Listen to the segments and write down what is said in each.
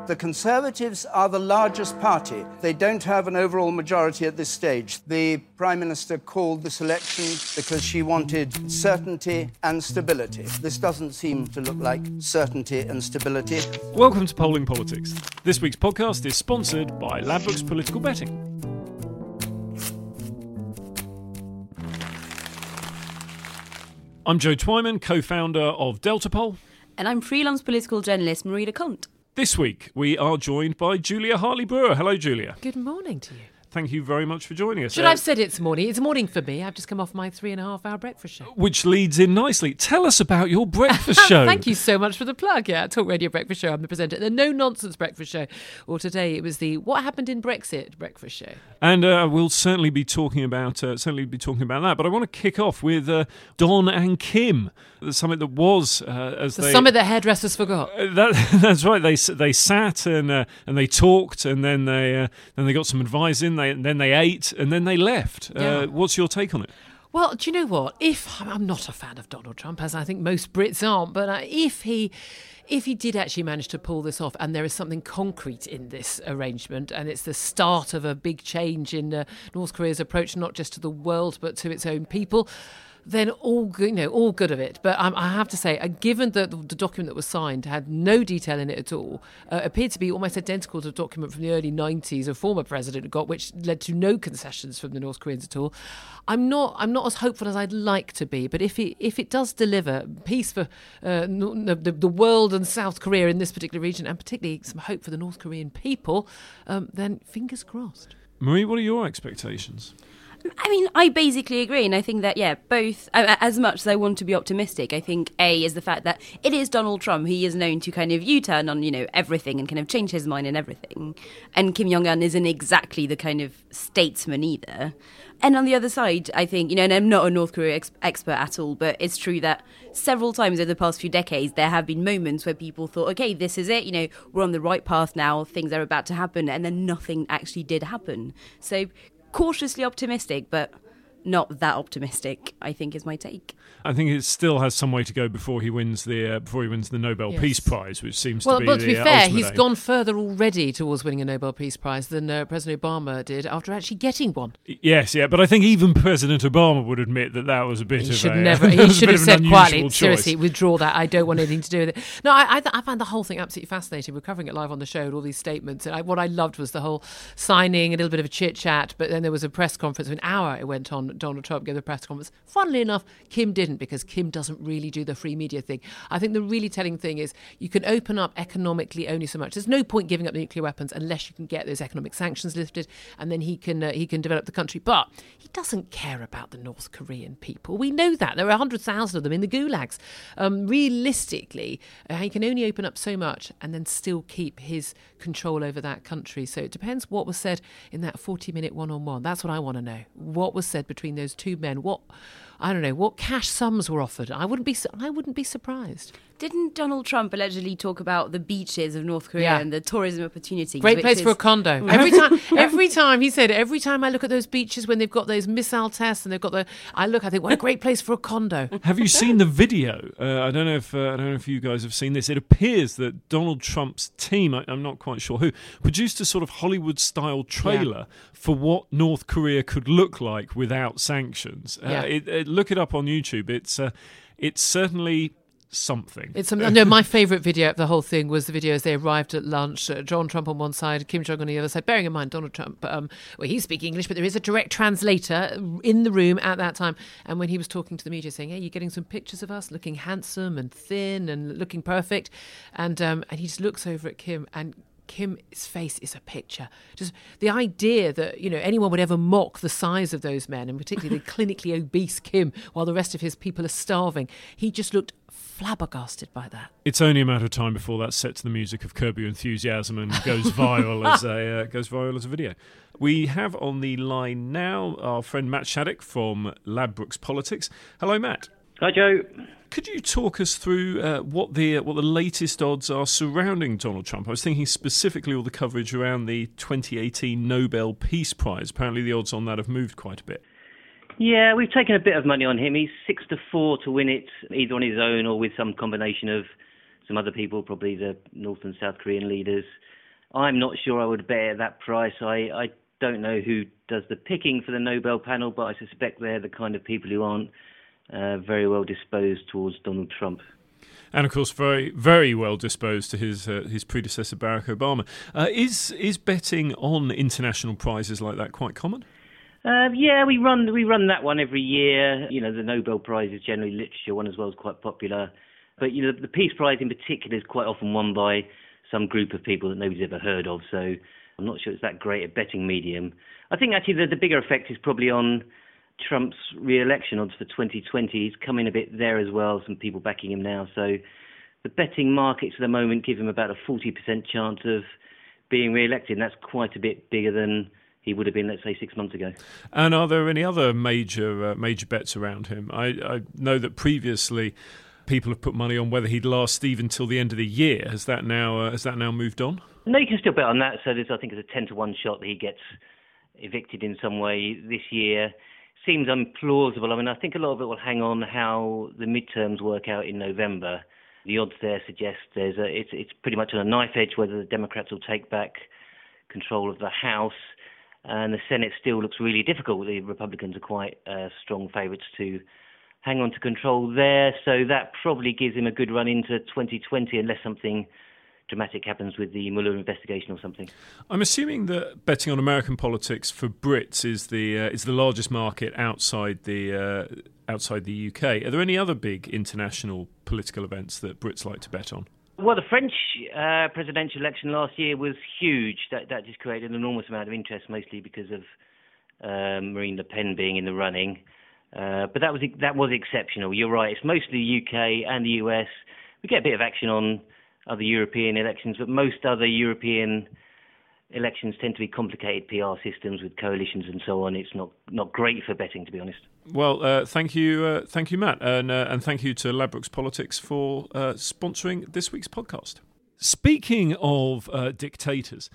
The Conservatives are the largest party. They don't have an overall majority at this stage. The Prime Minister called this election because she wanted certainty and stability. This doesn't seem to look like certainty and stability. Welcome to Polling Politics. This week's podcast is sponsored by Ladbrokes Political Betting. I'm Joe Twyman, co-founder of Delta Poll. And I'm freelance political journalist Marina Cont. This week, we are joined by Julia Hartley-Brewer. Hello, Julia. Good morning to you. Thank you very much for joining us. Should I have said it's morning? It's morning for me. I've just come off my 3.5-hour breakfast show. Which leads in nicely. Tell us about your breakfast show. Thank you so much for the plug. Yeah, Talk Radio Breakfast Show. I'm the presenter. The No Nonsense Breakfast Show. Or today it was the What Happened in Brexit Breakfast Show. And we'll certainly be talking about that. But I want to kick off with Don and Kim, the summit that was summit that hairdressers forgot. That's right. They sat and they talked, and then they got some advice in. Then they ate, and then they left. Yeah. What's your take on it? Well, do you know what? I'm not a fan of Donald Trump, as I think most Brits aren't, but if he did actually manage to pull this off, and there is something concrete in this arrangement, and it's the start of a big change in North Korea's approach, not just to the world, but to its own people, then all good of it. But I have to say, given that the document that was signed had no detail in it at all, appeared to be almost identical to a document from the early 90s a former president got, which led to no concessions from the North Koreans at all. I'm not as hopeful as I'd like to be, but if it does deliver peace for the world and South Korea in this particular region, and particularly some hope for the North Korean people, then fingers crossed. Marie, what are your expectations? I mean, I basically agree, and I think that, both, as much as I want to be optimistic, I think, A, is the fact that it is Donald Trump. He is known to kind of U-turn on, everything and kind of change his mind and everything. And Kim Jong-un isn't exactly the kind of statesman either. And on the other side, I think, and I'm not a North Korea expert at all, but it's true that several times over the past few decades, there have been moments where people thought, okay, this is it, we're on the right path now, things are about to happen, and then nothing actually did happen. So cautiously optimistic, but not that optimistic, I think, is my take. I think it still has some way to go before he wins the Nobel Peace Prize, which seems to be well, to be fair, he's aim. gone further already towards winning a Nobel Peace Prize than President Obama did after actually getting one. Yes, yeah, but I think even President Obama would admit that was a bit he of should a... never. He should have said quietly, choice. seriously, withdraw that. I don't want anything to do with it. No, I found the whole thing absolutely fascinating. We're covering it live on the show and all these statements. And what I loved was the whole signing, a little bit of a chit-chat, but then there was a press conference. An hour it went on. Donald Trump gave the press conference. Funnily enough, Kim didn't, because Kim doesn't really do the free media thing. I think the really telling thing is you can open up economically only so much. There's no point giving up nuclear weapons unless you can get those economic sanctions lifted, and then he can develop the country. But he doesn't care about the North Korean people. We know that. There are 100,000 of them in the gulags. Realistically, he can only open up so much and then still keep his control over that country. So it depends what was said in that 40-minute one-on-one. That's what I want to know. What was said between those two men? What cash sums were offered? I wouldn't be surprised. Didn't Donald Trump allegedly talk about the beaches of North Korea and the tourism opportunities? Great place for a condo. Every time he said, every time I look at those beaches when they've got those missile tests and they've got I think what a great place for a condo. Have you seen the video? I don't know if you guys have seen this. It appears that Donald Trump's team, I'm not quite sure who, produced a sort of Hollywood-style trailer for what North Korea could look like without sanctions. Look it up on YouTube. It's certainly something. My favourite video of the whole thing was the video as they arrived at lunch. John Trump on one side, Kim Jong on the other side. Bearing in mind, Donald Trump, he speaks English, but there is a direct translator in the room at that time. And when he was talking to the media, saying, "Hey, you're getting some pictures of us looking handsome and thin and looking perfect," and he just looks over at Kim, and Kim's face is a picture. Just the idea that anyone would ever mock the size of those men, and particularly the clinically obese Kim, while the rest of his people are starving. He just looked flabbergasted by that. It's only a matter of time before that's set to the music of Curb Your Enthusiasm and goes viral as a video. We have on the line now our friend Matt Shattuck from Ladbrokes Politics. Hello, Matt. Hi, Joe. Could you talk us through what the latest odds are surrounding Donald Trump? I was thinking specifically all the coverage around the 2018 Nobel Peace Prize. Apparently the odds on that have moved quite a bit. Yeah, we've taken a bit of money on him. He's 6-4 to win it, either on his own or with some combination of some other people, probably the North and South Korean leaders. I'm not sure I would bet at that price. I don't know who does the picking for the Nobel panel, but I suspect they're the kind of people who aren't very well disposed towards Donald Trump. And of course, very, very well disposed to his predecessor Barack Obama. Is betting on international prizes like that quite common? Yeah, we run that one every year. You know, the Nobel Prize is generally literature one as well, is quite popular. But you know, the Peace Prize in particular is quite often won by some group of people that nobody's ever heard of. So I'm not sure it's that great a betting medium. I think actually the bigger effect is probably on Trump's re-election odds for 2020. He's coming a bit there as well, some people backing him now. So the betting markets at the moment give him about a 40% chance of being re-elected, and that's quite a bit bigger than he would have been, let's say, 6 months ago. And are there any other major bets around him? I know that previously people have put money on whether he'd last even till the end of the year. Has that now moved on? No, you can still bet on that. So I think it's a 10-1 shot that he gets evicted in some way this year. Seems implausible. I mean, I think a lot of it will hang on how the midterms work out in November. The odds there suggest it's pretty much on a knife edge whether the Democrats will take back control of the House. And the Senate still looks really difficult. The Republicans are quite strong favourites to hang on to control there. So that probably gives him a good run into 2020 unless something dramatic happens with the Mueller investigation or something. I'm assuming that betting on American politics for Brits is the largest market outside the UK. Are there any other big international political events that Brits like to bet on? Well, the French presidential election last year was huge. That just created an enormous amount of interest, mostly because of Marine Le Pen being in the running. But that was exceptional. You're right. It's mostly the UK and the US. We get a bit of action on other European elections, but most other European elections tend to be complicated PR systems with coalitions and so on. It's not great for betting, to be honest. Well, thank you, Matt, and thank you to Ladbrokes Politics for sponsoring this week's podcast. Speaking of dictators,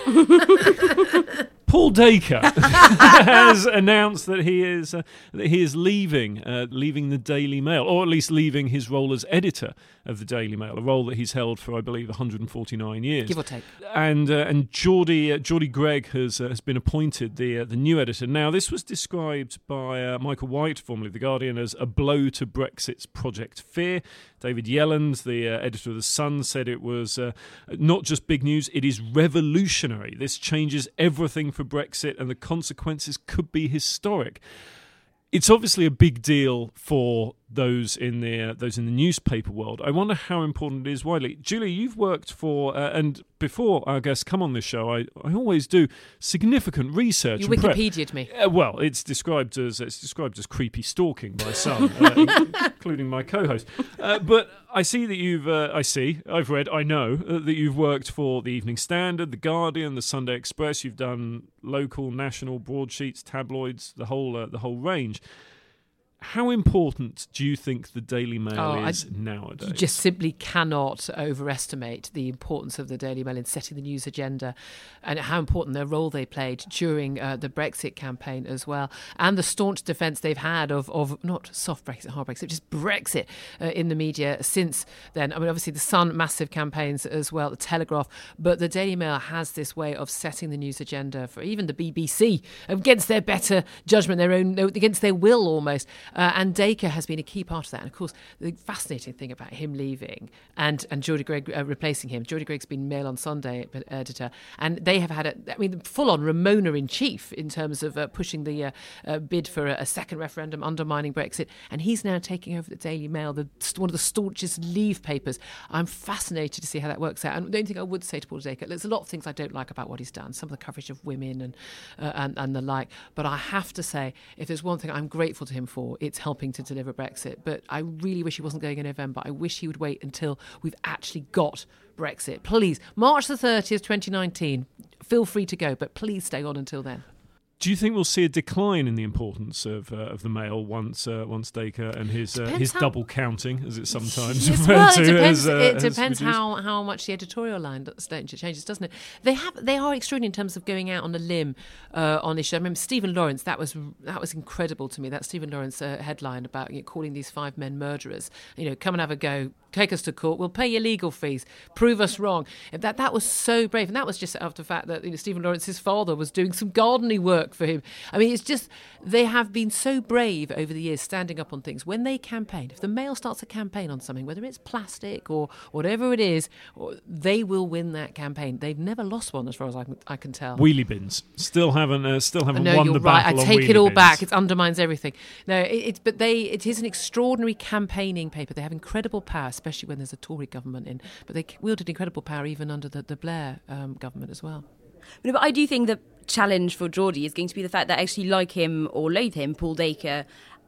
Paul Dacre has announced that he is leaving the Daily Mail, or at least leaving his role as editor of the Daily Mail, a role that he's held for, I believe, 149 years, give or take. And Geordie Greig has been appointed the new editor. Now, this was described by Michael White, formerly of The Guardian, as a blow to Brexit's Project Fear. David Yelland, the editor of The Sun, said it was not just big news, it is revolutionary. This changes everything for Brexit and the consequences could be historic. It's obviously a big deal for those in the newspaper world. I wonder how important it is widely. Julie, you've worked for, and before our guests come on this show, I always do significant research. You and Wikipedia'd me. Well, it's described as creepy stalking by some, including my co-host. But I see that I've read, I know that you've worked for the Evening Standard, the Guardian, the Sunday Express. You've done local, national, broadsheets, tabloids, the whole range. How important do you think the Daily Mail is nowadays? You just simply cannot overestimate the importance of the Daily Mail in setting the news agenda, and how important their role they played during the Brexit campaign as well, and the staunch defence they've had of not soft Brexit, hard Brexit, just Brexit in the media since then. I mean, obviously the Sun, massive campaigns as well, the Telegraph, but the Daily Mail has this way of setting the news agenda for even the BBC against their better judgment, against their will almost. And Dacre has been a key part of that. And of course, the fascinating thing about him leaving and Geordie Greig replacing him, Geordie Greig's been Mail on Sunday editor, and they have had full-on Ramona in chief in terms of pushing the bid for a second referendum, undermining Brexit. And he's now taking over the Daily Mail, one of the staunchest Leave papers. I'm fascinated to see how that works out. And the only thing I would say to Paul Dacre, there's a lot of things I don't like about what he's done, some of the coverage of women and the like. But I have to say, if there's one thing I'm grateful to him for, it's helping to deliver Brexit. But I really wish he wasn't going in November. I wish he would wait until we've actually got Brexit. Please, March the 30th, 2019, feel free to go, but please stay on until then. Do you think we'll see a decline in the importance of the Mail once Dacre and his double counting, as it's sometimes referred to? It depends how much the editorial line changes, doesn't it? They are extraordinary in terms of going out on a limb on this show. I remember Stephen Lawrence. That was incredible to me. That Stephen Lawrence headline about calling these 5 men murderers. Come and have a go. take us to court. We'll pay your legal fees. Prove us wrong. That was so brave. And that was just after the fact that Stephen Lawrence's father was doing some gardening work for him. I mean, it's just, they have been so brave over the years standing up on things. When they campaign, if the Mail starts a campaign on something, whether it's plastic or whatever it is, they will win that campaign. They've never lost one, as far as I can tell. Wheelie bins still haven't won you're the right. battle. I take it all bins. back. It undermines everything. No, it is an extraordinary campaigning paper. They have incredible power, especially when there's a Tory government in. But they wielded incredible power even under the Blair government as well. But I do think the challenge for Geordie is going to be the fact that, actually, like him or loathe him, Paul Dacre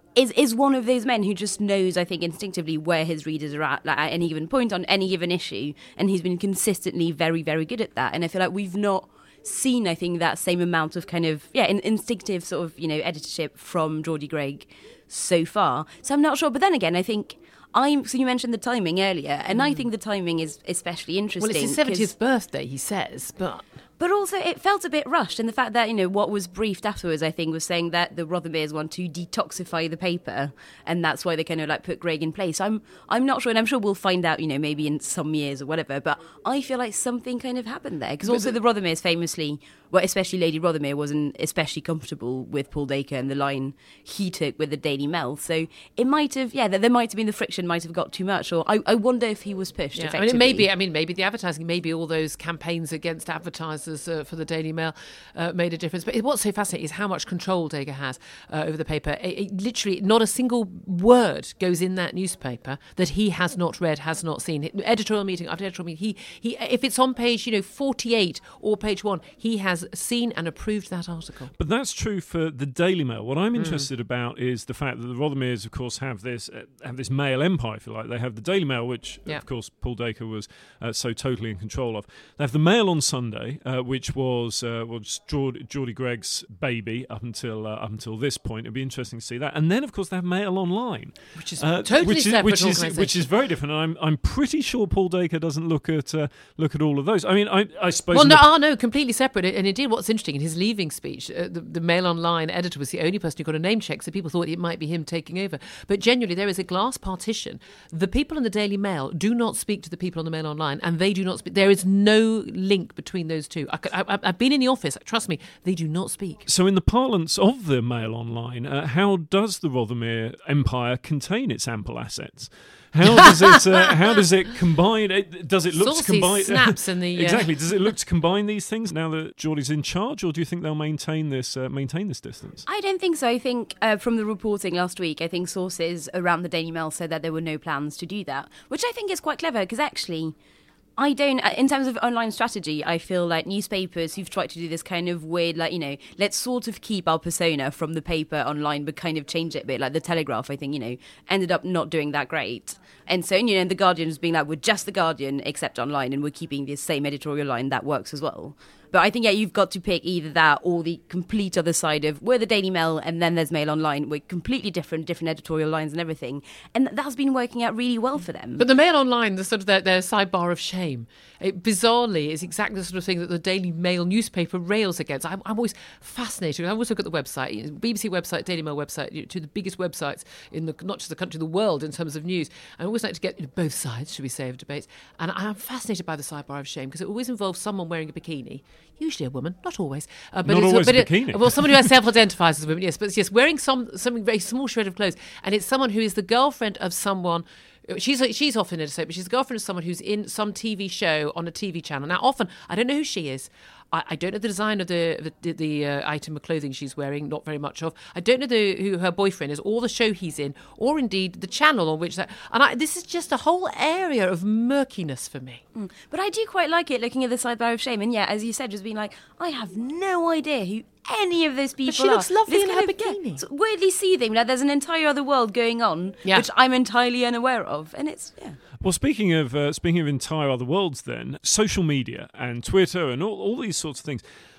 is one of those men who just knows, I think, instinctively where his readers are at any given point on any given issue, and he's been consistently very, very good at that. And I feel like we've not seen, I think, that same amount of kind of instinctive sort of editorship from Geordie Greig so far. So I'm not sure. But then again, I think so you mentioned the timing earlier, and I think the timing is especially interesting. Well, it's his 70th birthday, he says, But also, it felt a bit rushed, and the fact that, what was briefed afterwards, I think, was saying that the Rothermeres want to detoxify the paper, and that's why they kind of put Greig in place. I'm not sure, and I'm sure we'll find out, maybe in some years or whatever, but I feel like something kind of happened there. Because also the Rothermeres famously, well, especially Lady Rothermere, wasn't especially comfortable with Paul Dacre and the line he took with the Daily Mail. So it might have, there might have been the friction might have got too much, or I wonder if he was pushed effectively. Maybe the advertising, maybe all those campaigns against advertisers for the Daily Mail made a difference. But what's so fascinating is how much control Dacre has over the paper. Literally, not a single word goes in that newspaper that he has not read, has not seen. Editorial meeting after editorial meeting, he if it's on page 48 or page 1, he has seen and approved that article. But that's true for the Daily Mail. What I'm interested about is the fact that the Rothermeres, of course, have this mail empire, if you like. They have the Daily Mail, which, of course, Paul Dacre was so totally in control of. They have the Mail on Sunday, which was Geordie Greig's baby up until this point. It'd be interesting to see that. And then, of course, they have Mail Online, which is totally separate organisation. Which is very different. And I'm pretty sure Paul Dacre doesn't look at all of those. I mean, I suppose. Well, no, completely separate. And indeed, what's interesting in his leaving speech, the Mail Online editor was the only person who got a name check, so people thought it might be him taking over. But genuinely, there is a glass partition. The people in the Daily Mail do not speak to the people on the Mail Online, and they do not speak. There is no link between those two. I've been in the office. Trust me, they do not speak. So in the parlance of the Mail Online, how does the Rothermere empire contain its ample assets? How does it combine? Does it look to combine snaps in the exactly? Does it look to combine these things now that Geordie's in charge, or do you think they'll maintain this distance? I don't think so. I think from the reporting last week, I think sources around the Daily Mail said that there were no plans to do that, which I think is quite clever, because actually, I don't, in terms of online strategy, I feel like newspapers who've tried to do this kind of weird, let's sort of keep our persona from the paper online, but kind of change it a bit. Like the Telegraph, I think, ended up not doing that great. And so, the Guardian was being like, we're just the Guardian, except online, and we're keeping the same editorial line that works as well. But I think, you've got to pick either that or the complete other side of, we're the Daily Mail and then there's Mail Online. We're completely different editorial lines and everything. And that's been working out really well for them. But the Mail Online, the sort of their sidebar of shame, it bizarrely is exactly the sort of thing that the Daily Mail newspaper rails against. I'm always fascinated. I always look at the website, BBC website, Daily Mail website, two of the biggest websites in not just the country, the world in terms of news. I always like to get both sides, should we say, of debates. And I'm fascinated by the sidebar of shame because it always involves someone wearing a bikini. Usually a woman, not always. Not always a bikini. Well, someone who self-identifies as a woman, yes. But yes, wearing something very small shred of clothes. And it's someone who is the girlfriend of someone. She's often in a state, but she's the girlfriend of someone who's in some TV show on a TV channel. Now, often, I don't know who she is. I don't know the design of the item of clothing she's wearing, not very much of. I don't know who her boyfriend is, or the show he's in, or indeed the channel on which that. And this is just a whole area of murkiness for me. But I do quite like it, looking at the sidebar of shame. And yeah, as you said, just being like, I have no idea who any of those people but she looks lovely in her bikini. It's weirdly soothing. There's an entire other world going on, which I'm entirely unaware of, and it's Well, speaking of entire other worlds, then social media and Twitter and all these sorts of things.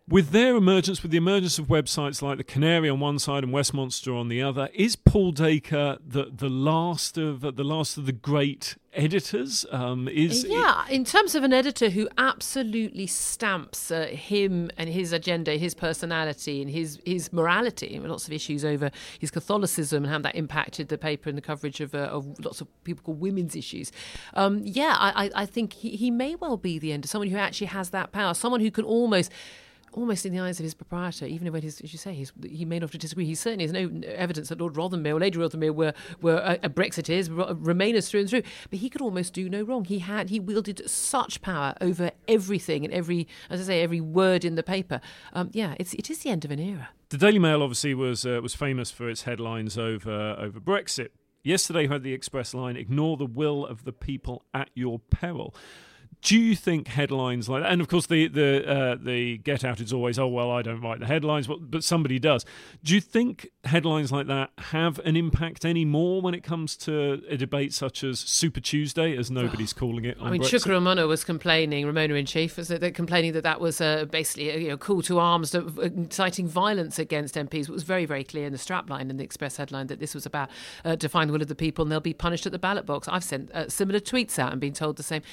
With their emergence, with the emergence of websites like the Canary on one side and Westminster on the other, is Paul Dacre the last of the great editors? In terms of an editor who absolutely stamps him and his agenda, his personality and his morality, lots of issues over his Catholicism and how that impacted the paper and the coverage of lots of people called women's issues. I think he may well be the end of someone who actually has that power, someone who can almost in the eyes of his proprietor, even when as you say, he may not disagree. He certainly has no evidence that Lord Rothermere or Lady Rothermere were Brexiteers, Remainers through and through. But he could almost do no wrong. He wielded such power over everything and every word in the paper. It is the end of an era. The Daily Mail obviously was famous for its headlines over Brexit. Yesterday, you had the Express line: "Ignore the will of the people at your peril." Do you think headlines like that, and of course the get out is always, oh well, I don't write the headlines, but somebody does. Do you think headlines like that have an impact anymore when it comes to a debate such as Super Tuesday, as nobody's calling it? Chuka Umunna was complaining, Ramona in chief, complaining that was basically a call to arms, inciting violence against MPs. It was very, very clear in the strapline in the Express headline that this was about define the will of the people and they'll be punished at the ballot box. I've sent similar tweets out and been told the same.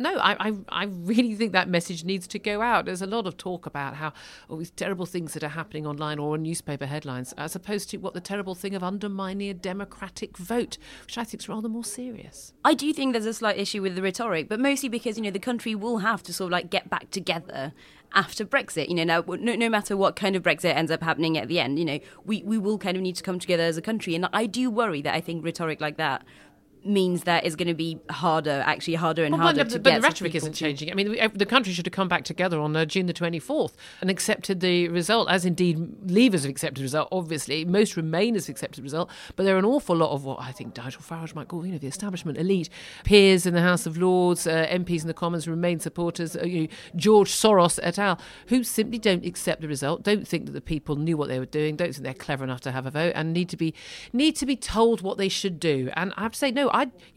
I really think that message needs to go out. There's a lot of talk about how all these terrible things that are happening online or in newspaper headlines, as opposed to what the terrible thing of undermining a democratic vote, which I think is rather more serious. I do think there's a slight issue with the rhetoric, but mostly because, the country will have to sort of get back together after Brexit. Now, no matter what kind of Brexit ends up happening at the end, we will kind of need to come together as a country. And I do worry that I think rhetoric like that means that it's going to be harder to get. But the rhetoric isn't changing. I mean, the country should have come back together on June the 24th and accepted the result, as indeed Leavers have accepted the result, obviously. Most Remainers have accepted the result. But there are an awful lot of what I think Nigel Farage might call, the establishment elite, peers in the House of Lords, MPs in the Commons, Remain supporters, George Soros et al., who simply don't accept the result, don't think that the people knew what they were doing, don't think they're clever enough to have a vote, and need to be told what they should do. And I have to say, no,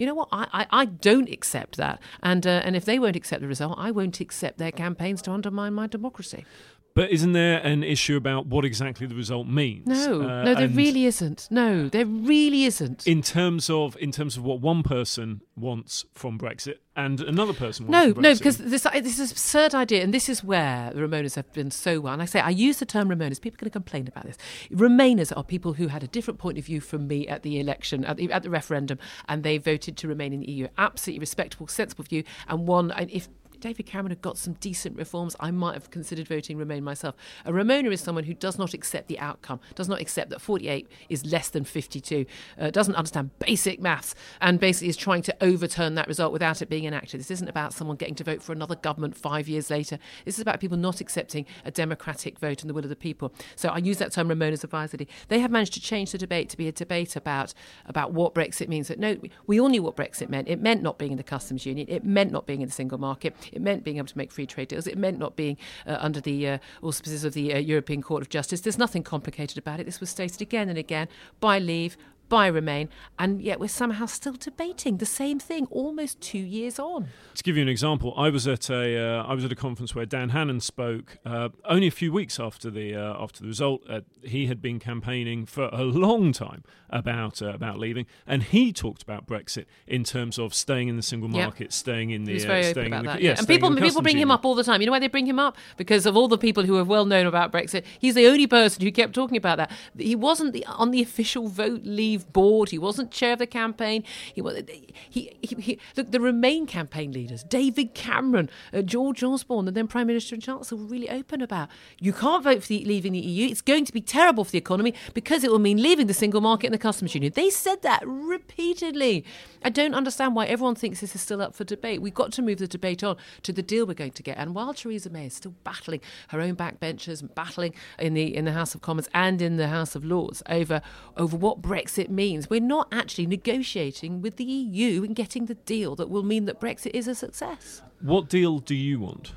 I don't accept that. And if they won't accept the result, I won't accept their campaigns to undermine my democracy. But isn't there an issue about what exactly the result means? No, there really isn't. No, there really isn't. In terms of what one person wants from Brexit and another person wants from Brexit. No, because this absurd idea, and this is where the Remainers have been so well. And I use the term Remainers. People are going to complain about this. Remainers are people who had a different point of view from me at the election, at the referendum, and they voted to remain in the EU. Absolutely respectable, sensible view, and one. And if David Cameron had got some decent reforms, I might have considered voting Remain myself. A Remainer is someone who does not accept the outcome, does not accept that 48 is less than 52, doesn't understand basic maths, and basically is trying to overturn that result without it being enacted. This isn't about someone getting to vote for another government 5 years later. This is about people not accepting a democratic vote and the will of the people. So I use that term Remainers advisedly. They have managed to change the debate to be a debate about what Brexit means. That no, we all knew what Brexit meant. It meant not being in the customs union. It meant not being in the single market. It meant being able to make free trade deals. It meant not being under the auspices of the European Court of Justice. There's nothing complicated about it. This was stated again and again by Leave, by Remain, and yet we're somehow still debating the same thing almost 2 years on. To give you an example, I was at a conference where Dan Hannan spoke only a few weeks after the result. He had been campaigning for a long time about leaving, and he talked about Brexit in terms of staying in the single market, staying in the. He was very open about that. Yeah, and people bring him up all the time. You know why they bring him up? Because of all the people who are well known about Brexit, he's the only person who kept talking about that. He wasn't on the official Vote Leave board. He wasn't chair of the campaign. Look, the Remain campaign leaders, David Cameron, George Osborne, and then Prime Minister and Chancellor, were really open about you can't vote for leaving the EU. It's going to be terrible for the economy because it will mean leaving the single market and the customs union. They said that repeatedly. I don't understand why everyone thinks this is still up for debate. We've got to move the debate on to the deal we're going to get. And while Theresa May is still battling her own backbenchers and battling in the House of Commons and in the House of Lords over what Brexit means, we're not actually negotiating with the EU and getting the deal that will mean that Brexit is a success. What deal do you want?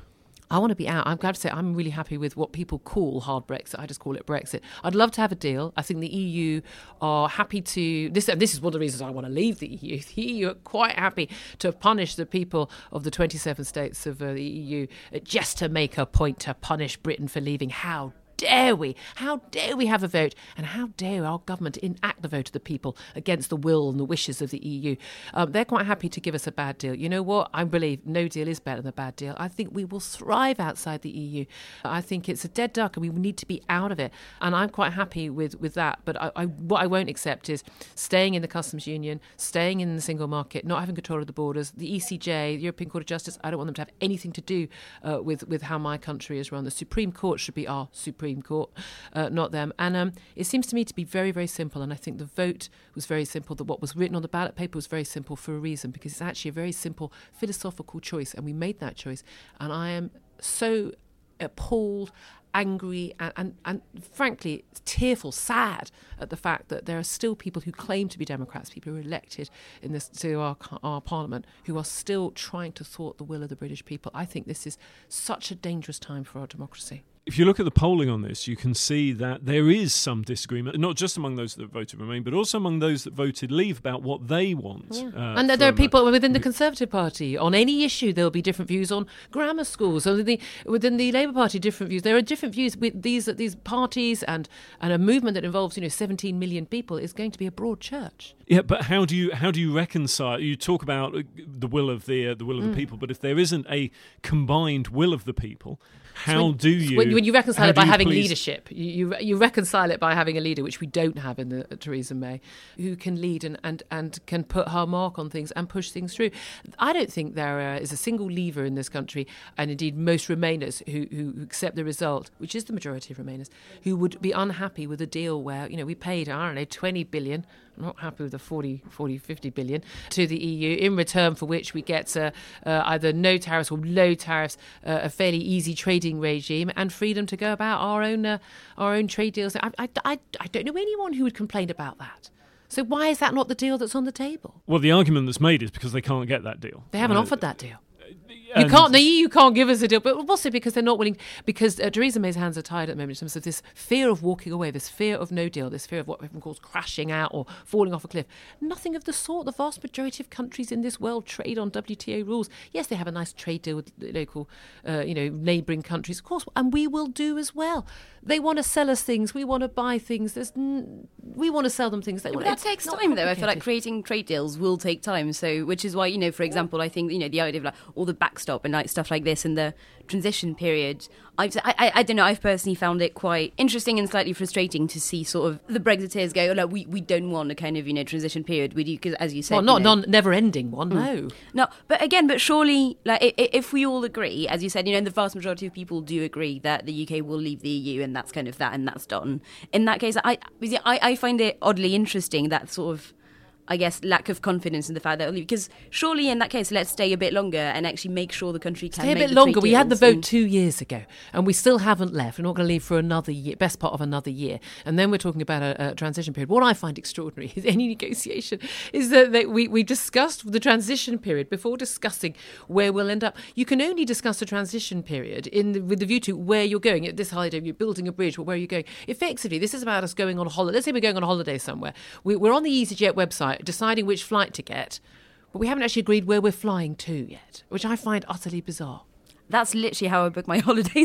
I want to be out. I'm glad to say I'm really happy with what people call hard Brexit. I just call it Brexit. I'd love to have a deal. I think the EU are happy to... This is one of the reasons I want to leave the EU. The EU are quite happy to punish the people of the 27 states of the EU just to make a point to punish Britain for leaving. How dare we? How dare we have a vote? And how dare our government enact the vote of the people against the will and the wishes of the EU? They're quite happy to give us a bad deal. You know what? I believe no deal is better than a bad deal. I think we will thrive outside the EU. I think it's a dead duck and we need to be out of it. And I'm quite happy with that. But what I won't accept is staying in the customs union, staying in the single market, not having control of the borders. The ECJ, the European Court of Justice, I don't want them to have anything to do with how my country is run. The Supreme Court should be our Supreme Court, not them. And it seems to me to be very, very simple. And I think the vote was very simple. That what was written on the ballot paper was very simple for a reason, because it's actually a very simple philosophical choice. And we made that choice. And I am so appalled, angry and frankly tearful, sad at the fact that there are still people who claim to be Democrats, people who are elected in this to our parliament, who are still trying to thwart the will of the British people. I think this is such a dangerous time for our democracy. If you look at the polling on this, you can see that there is some disagreement, not just among those that voted Remain, but also among those that voted Leave about what they want. Yeah. And there are people within the Conservative Party. On any issue, there will be different views on grammar schools. Within the Labour Party, different views. There are different views with these parties, and a movement that involves 17 million people is going to be a broad church. Yeah, but how do you reconcile? You talk about the will of the people, but if there isn't a combined will of the people, when you reconcile it by having leadership, you reconcile it by having a leader, which we don't have in the Theresa May, who can lead and can put her mark on things and push things through. I don't think there is a single leaver in this country, and indeed most Remainers who accept the result, which is the majority of Remainers, who would be unhappy with a deal where we paid 20 billion. I'm not happy with the 40, 50 billion to the EU, in return for which we get either no tariffs or low tariffs, a fairly easy trading regime, and freedom to go about our own trade deals. I don't know anyone who would complain about that. So why is that not the deal that's on the table? Well, the argument that's made is because they can't get that deal. They haven't offered that deal. The EU can't give us a deal, but also because they're not willing, because Theresa May's hands are tied at the moment in terms of this fear of walking away, this fear of no deal, this fear of what everyone calls crashing out or falling off a cliff. Nothing of the sort. The vast majority of countries in this world trade on WTO rules. Yes, they have a nice trade deal with local, neighbouring countries, of course, and we will do as well. They want to sell us things. We want to buy things. We want to sell them things. That takes time, though. I feel like creating trade deals will take time. So, which is why, for example, I think the idea of all the backstop and stuff like this in the transition period, I don't know. I've personally found it quite interesting and slightly frustrating to see sort of the Brexiteers go, we don't want a kind of transition period. We do, because as you said, not never-ending one. No, but surely, if we all agree, as you said, the vast majority of people do agree that the UK will leave the EU, and that's kind of that, and that's done. In that case, I find it oddly interesting, that sort of, I guess, lack of confidence in the fact that, because surely in that case, let's stay a bit longer and actually make sure the country can stay a bit longer. We had the vote 2 years ago, and we still haven't left. We're not going to leave for another year, best part of another year, and then we're talking about a transition period. What I find extraordinary is any negotiation is that we discussed the transition period before discussing where we'll end up. You can only discuss the transition period with the view to where you're going. At this holiday, you're building a bridge, but where are you going? Effectively, this is about us going on a holiday. Let's say we're going on a holiday somewhere. We're on the EasyJet website deciding which flight to get, but we haven't actually agreed where we're flying to yet, which I find utterly bizarre. That's literally how I book my holidays.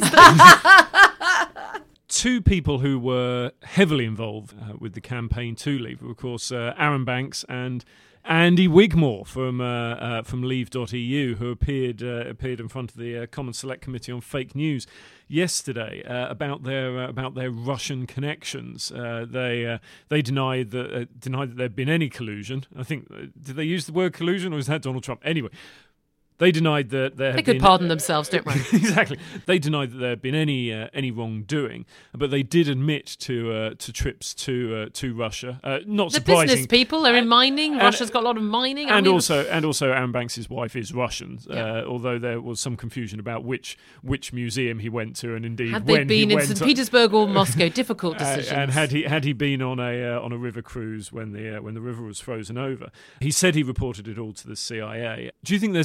Two people who were heavily involved with the campaign to Leave were, of course, Aaron Banks and Andy Wigmore from Leave.eu, who appeared in front of the Common Select Committee on Fake News yesterday about their Russian connections. They denied that there'd been any collusion. I think, did they use the word collusion, or is that Donald Trump? Anyway, they denied that there had been... They could pardon themselves, don't worry. Exactly. They denied that there had been any wrongdoing, but they did admit to trips to Russia. Not the surprising. Business people are in mining. Russia's got a lot of mining. Also Aaron Banks' wife is Russian, although there was some confusion about which museum he went to, and indeed had they been in St. Petersburg or Moscow. Difficult decisions. And had he been on a river cruise when the river was frozen over? He said he reported it all to the CIA. Do you think there's any benefit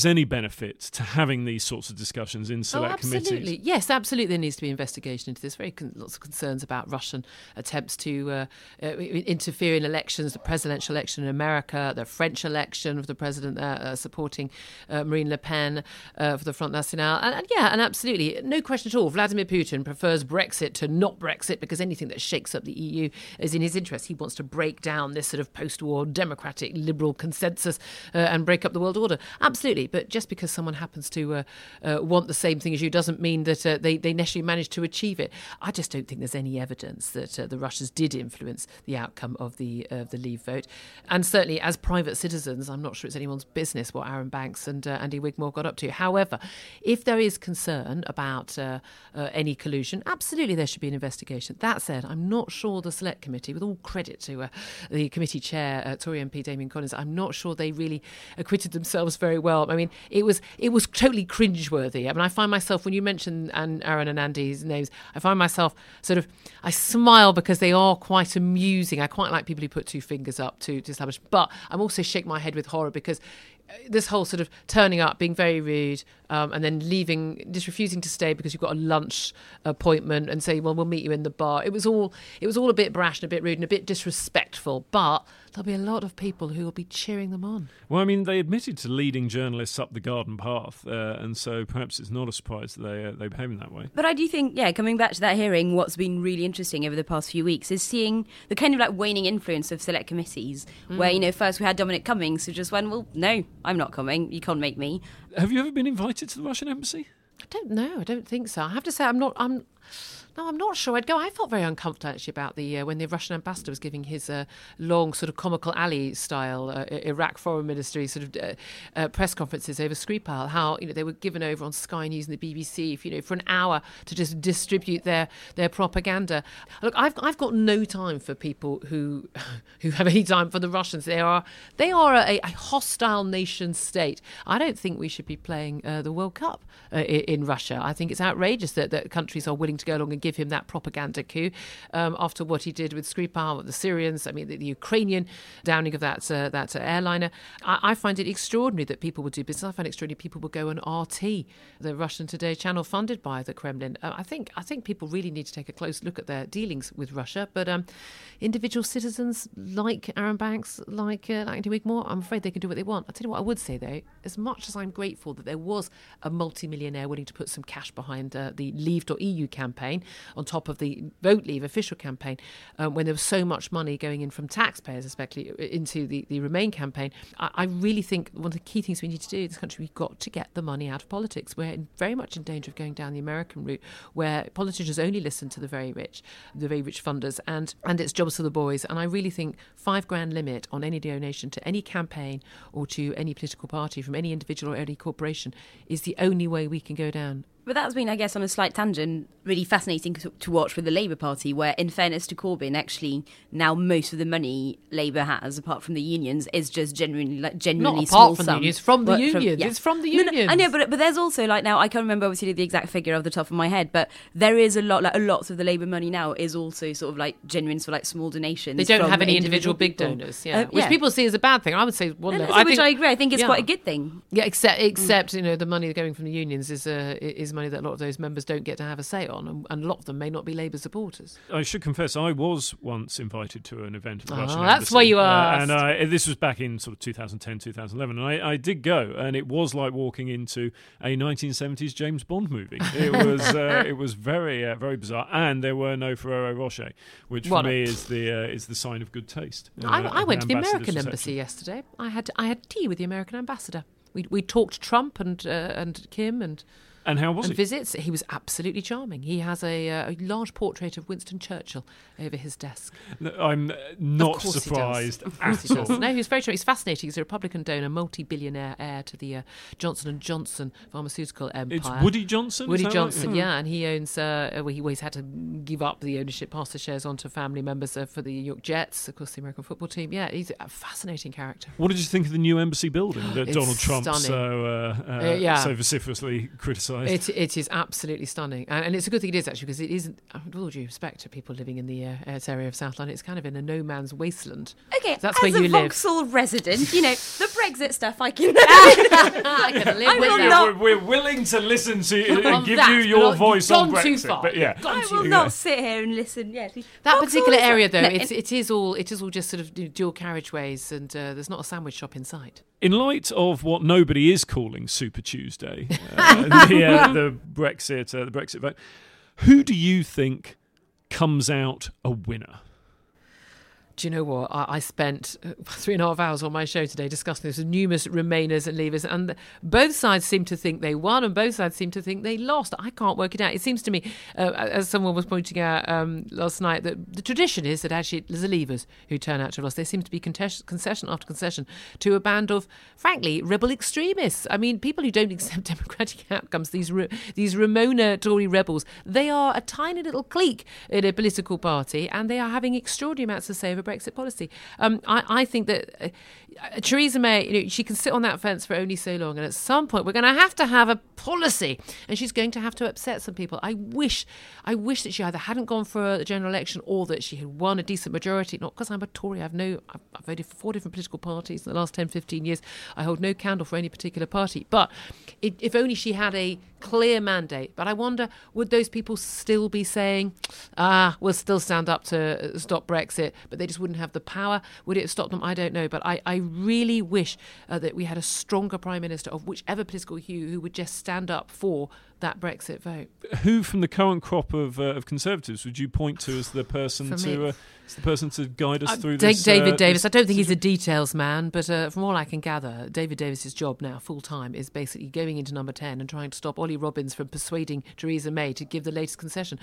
benefit to having these sorts of discussions in select absolutely. committees? Yes, absolutely. There needs to be investigation into this. Lots of concerns about Russian attempts to interfere in elections, the presidential election in America, the French election of the president supporting Marine Le Pen for the Front National. And absolutely, no question at all. Vladimir Putin prefers Brexit to not Brexit because anything that shakes up the EU is in his interest. He wants to break down this sort of post-war democratic liberal consensus and break up the world order. Absolutely. But just because someone happens to want the same thing as you doesn't mean that they necessarily managed to achieve it. I just don't think there's any evidence that the Russians did influence the outcome of the Leave vote. And certainly as private citizens, I'm not sure it's anyone's business what Aaron Banks and Andy Wigmore got up to. However, if there is concern about any collusion, absolutely there should be an investigation. That said, I'm not sure the Select Committee, with all credit to the committee chair, Tory MP Damien Collins, I'm not sure they really acquitted themselves very well. I mean, it was totally cringeworthy. I mean, I find myself, when you mention Aaron and Andy's names, I find myself I smile because they are quite amusing. I quite like people who put two fingers up to establish, but I'm also shake my head with horror because this whole sort of turning up, being very rude, and then leaving, just refusing to stay because you've got a lunch appointment and say, well, we'll meet you in the bar. It was all a bit brash and a bit rude and a bit disrespectful, but there'll be a lot of people who will be cheering them on. Well, I mean, they admitted to leading journalists up the garden path, and so perhaps it's not a surprise that they behave in that way. But I do think, coming back to that hearing, what's been really interesting over the past few weeks is seeing the kind of like waning influence of select committees, where, first we had Dominic Cummings who just went, well, no, I'm not coming, you can't make me. Have you ever been invited to the Russian embassy? I don't know. I don't think so. I have to say, I'm not sure I'd go. I felt very uncomfortable actually about when the Russian ambassador was giving his long sort of comical alley style Iraq foreign ministry sort of press conferences over Skripal. How they were given over on Sky News and the BBC for an hour to just distribute their propaganda. Look, I've got no time for people who have any time for the Russians. They are a hostile nation state. I don't think we should be playing the World Cup in Russia. I think it's outrageous that countries are willing to go along and give him that propaganda coup after what he did with Skripal, with the Syrians, I mean, the Ukrainian downing of that airliner. I find it extraordinary that people would do business. I find it extraordinary people would go on RT, the Russian Today channel funded by the Kremlin. I think people really need to take a close look at their dealings with Russia. But individual citizens like Aaron Banks, like Andy Wigmore, I'm afraid they can do what they want. I'll tell you what I would say, though, as much as I'm grateful that there was a multi-millionaire willing to put some cash behind the Leave.eu campaign, on top of the Vote Leave official campaign, when there was so much money going in from taxpayers, especially into the Remain campaign, I really think one of the key things we need to do in this country, we've got to get the money out of politics. We're very much in danger of going down the American route, where politicians only listen to the very rich funders, and it's jobs for the boys. And I really think £5,000 limit on any donation to any campaign or to any political party from any individual or any corporation is the only way we can go down. But that's been, I guess, on a slight tangent, really fascinating to watch with the Labour Party, where, in fairness to Corbyn, actually now most of the money Labour has, apart from the unions, is just genuinely not small apart from sum. the unions, from the unions. It's from the unions. No, I know, but there's also now I can't remember obviously the exact figure off the top of my head, but there is a lot of the Labour money now is also sort of genuine for small donations. They don't have any individual big donors, which people see as a bad thing. I would say one level. I agree. I think it's quite a good thing. Yeah, except the money going from the unions is money that a lot of those members don't get to have a say on, and a lot of them may not be Labour supporters. I should confess, I was once invited to an event at the Russian That's embassy. why you asked. And this was back in sort of 2010, 2011, and I did go, and it was like walking into a 1970s James Bond movie. It was very very bizarre, and there were no Ferrero Rocher, which for me is the sign of good taste. I went to the American embassy yesterday. I had tea with the American ambassador. We talked Trump and Kim and how was he? Visits. He was absolutely charming. He has a large portrait of Winston Churchill over his desk. I'm not surprised at all. No, he was very charming. He's fascinating. He's a Republican donor, multi-billionaire heir to the Johnson & Johnson pharmaceutical empire. It's Woody Johnson? Woody Johnson, right? Yeah. And he owns, he's had to give up the ownership, pass the shares on to family members for the New York Jets, of course, the American football team. Yeah, he's a fascinating character. What did you think of the new embassy building that Donald Trump so vociferously criticised? criticised. It is absolutely stunning, and it's a good thing it is actually, because it isn't. With all due respect to people living in the area of South London, it's kind of in a no man's wasteland. Okay, That's as where you a live. Vauxhall resident, the Brexit stuff I can. I can live I with will that. not- We're willing to listen to you On and give that, you your but voice you've on gone too Brexit. far. But yeah, I will not sit here and listen. Yeah, That Vauxhall particular is- area, though, No, it is all just sort of dual carriageways, and there's not a sandwich shop in sight. in light of what nobody is calling Super Tuesday, the Brexit vote, who do you think comes out a winner? Do you know what? I spent 3.5 hours on my show today discussing this with numerous Remainers and Leavers, and both sides seem to think they won and both sides seem to think they lost. I can't work it out. It seems to me, as someone was pointing out last night, that the tradition is that actually it's the Leavers who turn out to have lost. There seems to be concession after concession to a band of, frankly, rebel extremists. I mean, people who don't accept democratic outcomes, these Ramona Tory rebels, they are a tiny little clique in a political party, and they are having extraordinary amounts to say over Brexit policy. I think that Theresa May, she can sit on that fence for only so long, and at some point we're going to have a policy, and she's going to have to upset some people. I wish that she either hadn't gone for a general election, or that she had won a decent majority. Not because I'm a Tory. I've voted for 4 different political parties in the last 10-15 years. I hold no candle for any particular party, but if only she had a clear mandate. But I wonder, would those people still be saying, we'll still stand up to stop Brexit, but they just wouldn't have the power? Would it have stopped them? I don't know. But I really wish that we had a stronger Prime Minister of whichever political hue who would just stand up for that Brexit vote. Who from the current crop of Conservatives would you point to as the person to guide us through this? David Davis. I don't think he's a details man, but from all I can gather, David Davis's job now, full time, is basically going into number 10 and trying to stop Ollie Robbins from persuading Theresa May to give the latest concession.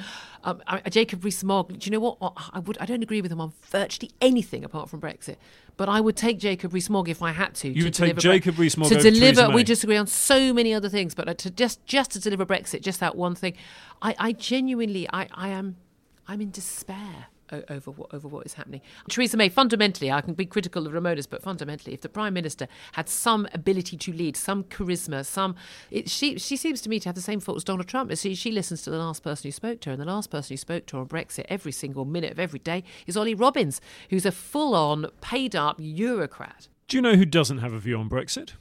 Jacob Rees-Mogg, do you know what? I don't agree with him on virtually anything apart from Brexit, but I would take Jacob Rees-Mogg if I had to. You would take Jacob Rees-Mogg to over deliver. Theresa May. We disagree on so many other things, but to just to deliver Brexit, just that one thing, I genuinely, I'm in despair over what is happening. Theresa May, fundamentally, I can be critical of Ramona's, but fundamentally, if the Prime Minister had some ability to lead, some charisma, she seems to me to have the same fault as Donald Trump. She listens to the last person who spoke to her, and the last person who spoke to her on Brexit every single minute of every day is Ollie Robbins, who's a full-on, paid-up Eurocrat. Do you know who doesn't have a view on Brexit?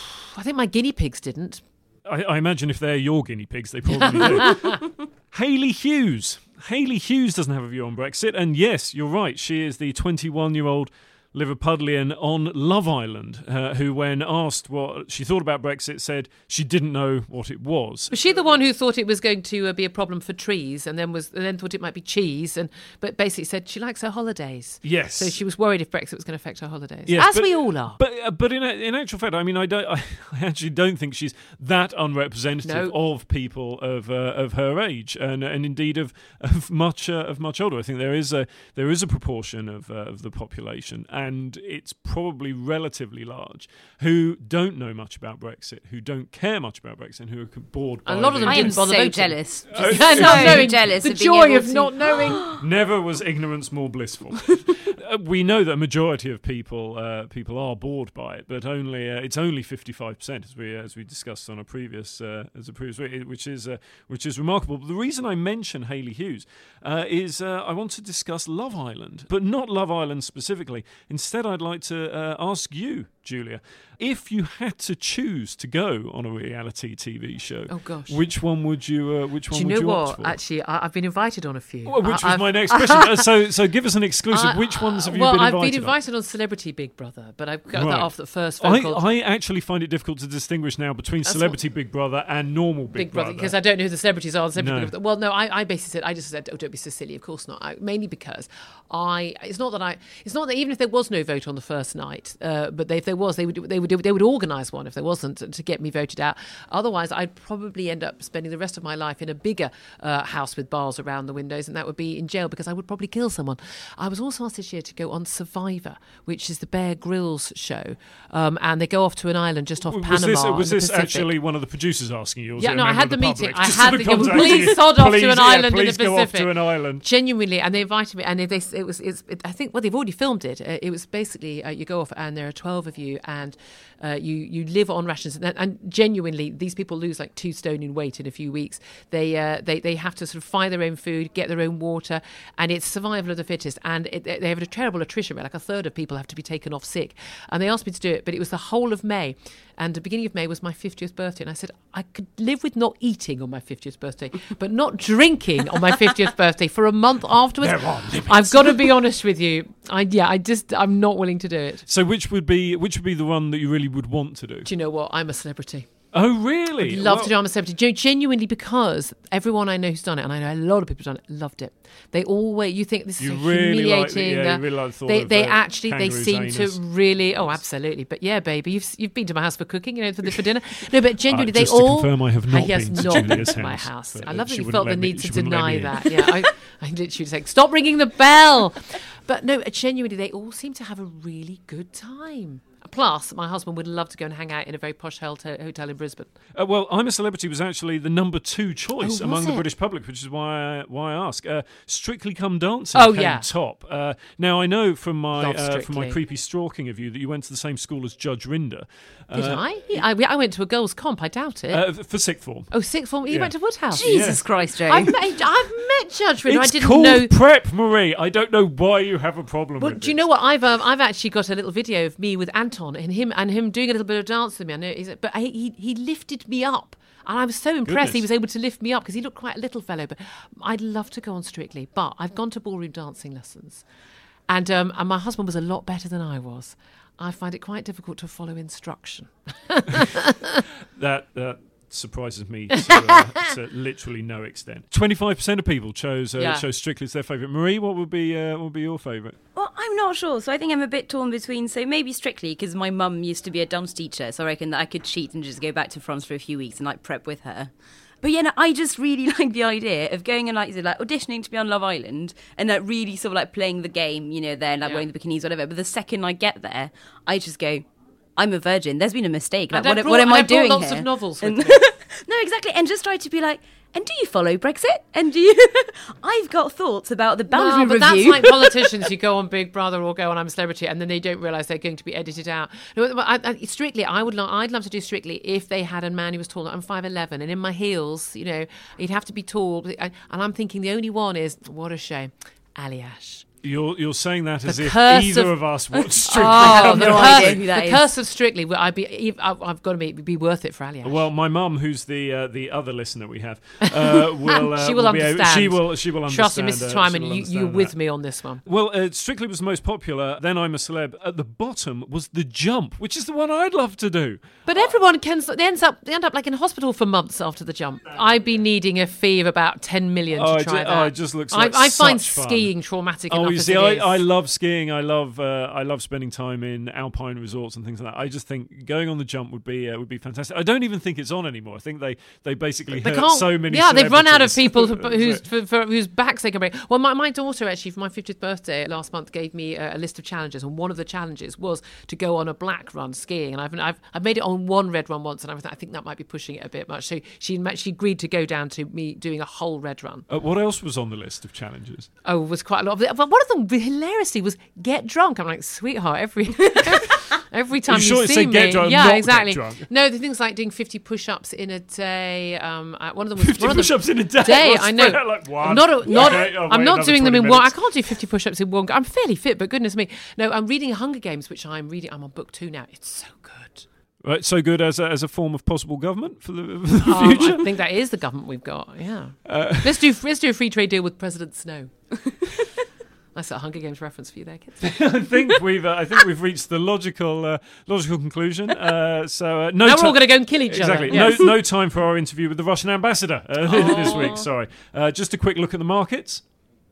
I think my guinea pigs didn't. I imagine if they're your guinea pigs, they probably do. Hayley Hughes. Hayley Hughes doesn't have a view on Brexit, and yes, you're right, she is the 21-year-old Liverpudlian on Love Island, who, when asked what she thought about Brexit, said she didn't know what it was. Was she the one who thought it was going to be a problem for trees, and then thought it might be cheese, but basically said she likes her holidays? Yes. So she was worried if Brexit was going to affect her holidays, yes, as we all are. But in actual fact, I mean, I actually don't think she's that unrepresentative of people of her age, and indeed of much older. I think there is a proportion of the population. And it's probably relatively large, who don't know much about Brexit, who don't care much about Brexit, and who are bored by a lot of them I am didn't bother so voting. jealous. Oh, Just so jealous. The of being joy able of to- not knowing. Never was ignorance more blissful. We know that a majority of people are bored by it, but it's only 55%, as we discussed on a previous which is remarkable. But the reason I mention Hayley Hughes is I want to discuss Love Island, but not Love Island specifically. Instead, I'd like to ask you, Julia, if you had to choose to go on a reality TV show, oh gosh, which one would you? Do you know what? Actually, I've been invited on a few. Well, which was my next question. So give us an exclusive. Which ones have you been invited on? I've been invited on Celebrity Big Brother, but I've got that off the first phone I call. I actually find it difficult to distinguish now between Celebrity Big Brother and normal Big Brother, because I don't know who the celebrities are. No. Big Brother. Well, no, I basically said, oh, don't be so silly. Of course not. Mainly because it's not that even if there was no vote on the first night, but if there was, they would organise one if there wasn't, to get me voted out. Otherwise, I'd probably end up spending the rest of my life in a bigger house with bars around the windows, and that would be in jail, because I would probably kill someone. I was also asked this year to go on Survivor, which is the Bear Grylls show, and they go off to an island just off Panama. Was this in the Pacific. actually one of the producers asking you? Or was Yeah, it a no, I member had of the meeting. public? I Just had sort of the contacting please you. sod off to an Yeah, island in the please go off Pacific. to an island. Genuinely, and they invited me, and I think they've already filmed it. It was basically you go off, and there are 12 of you, and you live on rations. And genuinely, these people lose like 2 stone in weight in a few weeks. They have to sort of find their own food, get their own water, and it's survival of the fittest. And they have a terrible attrition rate. Like a third of people have to be taken off sick. And they asked me to do it, but it was the whole of May. And the beginning of May was my 50th birthday. And I said, I could live with not eating on my 50th birthday, but not drinking on my 50th birthday for a month afterwards. There are limits. I've got to be honest with you. I'm not willing to do it. So which would be the one that you really would want to do? Do you know what? I'm a celebrity. Oh, really? I'd love to do I'm a Celebrity. Genuinely, because everyone I know who's done it, and I know a lot of people who've done it, loved it. They always, you think this is so humiliating. You really like the thought they of, actually, they kangaroo's seem anus. to really, oh, absolutely. But yeah, baby, you've been to my house for cooking, for dinner. No, but genuinely, they just all. to confirm, I have not He has been to not Julia's been to my house, house. but, I love that she you wouldn't felt let the me- need to she wouldn't let deny me in. that. Yeah, I literally saying, stop ringing the bell. But no, genuinely, they all seem to have a really good time. Plus, my husband would love to go and hang out in a very posh hotel in Brisbane. Well, I'm a Celebrity was actually the number 2 choice Oh, among was the it? British public, which is why I ask. Strictly Come Dancing Oh, came yeah. top. Now, I know from Love my Strictly. creepy stalking of you that you went to the same school as Judge Rinder. Did I? I went to a girls' comp. I doubt it. For sixth form. Oh, sixth form. You Yeah. went to Woodhouse. Jesus Christ, Joe. I've met Judge Rinder. I It's didn't called know. prep, Marie. I don't know why you have a problem Well, with do you it. know what? I've actually got a little video of me with Anton and him doing a little bit of dance with me. I know, but he lifted me up. And I was so impressed he Goodness. was able to lift me up because he looked quite a little fellow. But I'd love to go on Strictly. But I've gone to ballroom dancing lessons. And my husband was a lot better than I was. I find it quite difficult to follow instruction. That surprises me to literally no extent. 25% of people chose Strictly as their favourite. Marie, what would be your favourite? Well, I'm not sure. So I think I'm a bit torn between, so maybe Strictly, because my mum used to be a dance teacher, so I reckon that I could cheat and just go back to France for a few weeks and like prep with her. But yeah, no, I just really like the idea of going and like auditioning to be on Love Island and like really sort of like playing the game, there, and like wearing the bikinis, whatever. But the second I get there, I just go, I'm a virgin. There's been a mistake. Like, what am I doing lots here? of novels And- with me. No, exactly. And just try to be like, and do you follow Brexit? And do you? I've got thoughts about the boundary But that's review. like politicians who go on Big Brother or go on I'm a Celebrity and then they don't realise they're going to be edited out. No, Strictly, I'd love to do Strictly if they had a man who was taller. I'm 5'11", and in my heels, he'd have to be tall. And I'm thinking the only one is, what a shame, Aliash. You're saying that as if curse either of- of us watched Strictly Oh, Come no Dancing. idea who that The is. curse of Strictly, I've got to be worth it for Aliash. Well, my mum, who's the other listener we have, will she will understand. She will understand. Trust me, Mrs. Twyman, she will you're understand with that. me on this one. Well, Strictly was the most popular. Then I'm a Celeb. At the bottom was The Jump, which is the one I'd love to do. But everyone they end up like in hospital for months after the jump. I'd be needing a fee of about 10 million to try that. It just looks like I find such fun. skiing traumatic Oh, enough you as see, it is. I love skiing. I love spending time in alpine resorts and things like that. I just think going on The Jump would be fantastic. I don't even think it's on anymore. I think they basically They hurt can't. so many. Yeah, they've run out of celebrities. people whose backs they can break. Well, my daughter actually for my 50th birthday last month gave me a list of challenges, and one of the challenges was to go on a black run skiing. And I've made it on one red run once, and I think that might be pushing it a bit much. So she agreed to go down to me doing a whole red run. What else was on the list of challenges? Oh, it was quite a lot of it. But one of them hilariously was get drunk. I'm like, sweetheart, every time Are you sure you it see said me, get drunk, yeah, not get exactly. drunk? No, the things like doing 50 push-ups in a day. One of them was 50 one of them- push-ups in a day. Day, Well, I know. spread out like one. I'm not Okay, I'll I'm wait not another doing them 20 in one. I minutes. can't do 50 push-ups in one go. I'm fairly fit, but goodness me. No, I'm reading Hunger Games, which I'm reading. I'm on book 2 now. It's so good. Right, so good as a form of possible government for the I future. think that is the government we've got. Yeah. Let's do a free trade deal with President Snow. That's a Hunger Games reference for you there, kids. I think we've reached the logical conclusion. No Now we're ti- all going to go and kill each Exactly. other. Yes. No time for our interview with the Russian ambassador this week. Sorry. Just a quick look at the markets.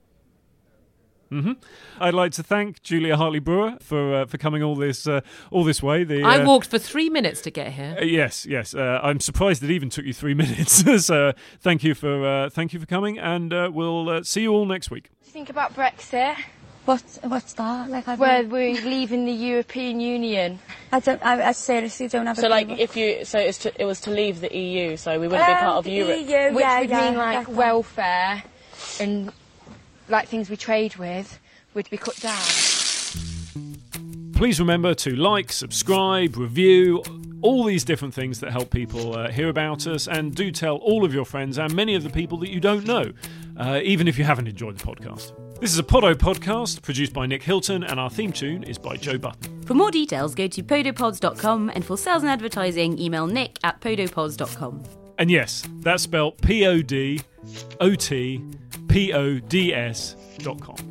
I'd like to thank Julia Hartley-Brewer for coming all this way. I walked for 3 minutes to get here. Yes. I'm surprised it even took you 3 minutes. So thank you for coming, and we'll see you all next week. What do you think about Brexit? What's that? Like, Where we're leaving the European Union. I seriously don't have a So, like, clue. it was to leave the EU, so we wouldn't be part of the Europe. EU, which would mean like that's that. welfare and like things we trade with would be cut down. Please remember to like, subscribe, review, all these different things that help people hear about us, and do tell all of your friends and many of the people that you don't know, even if you haven't enjoyed the podcast. This is a Poddo podcast produced by Nick Hilton, and our theme tune is by Joe Button. For more details, go to podopods.com, and for sales and advertising, email nick@podopods.com. And yes, that's spelled PODOTPODS.com.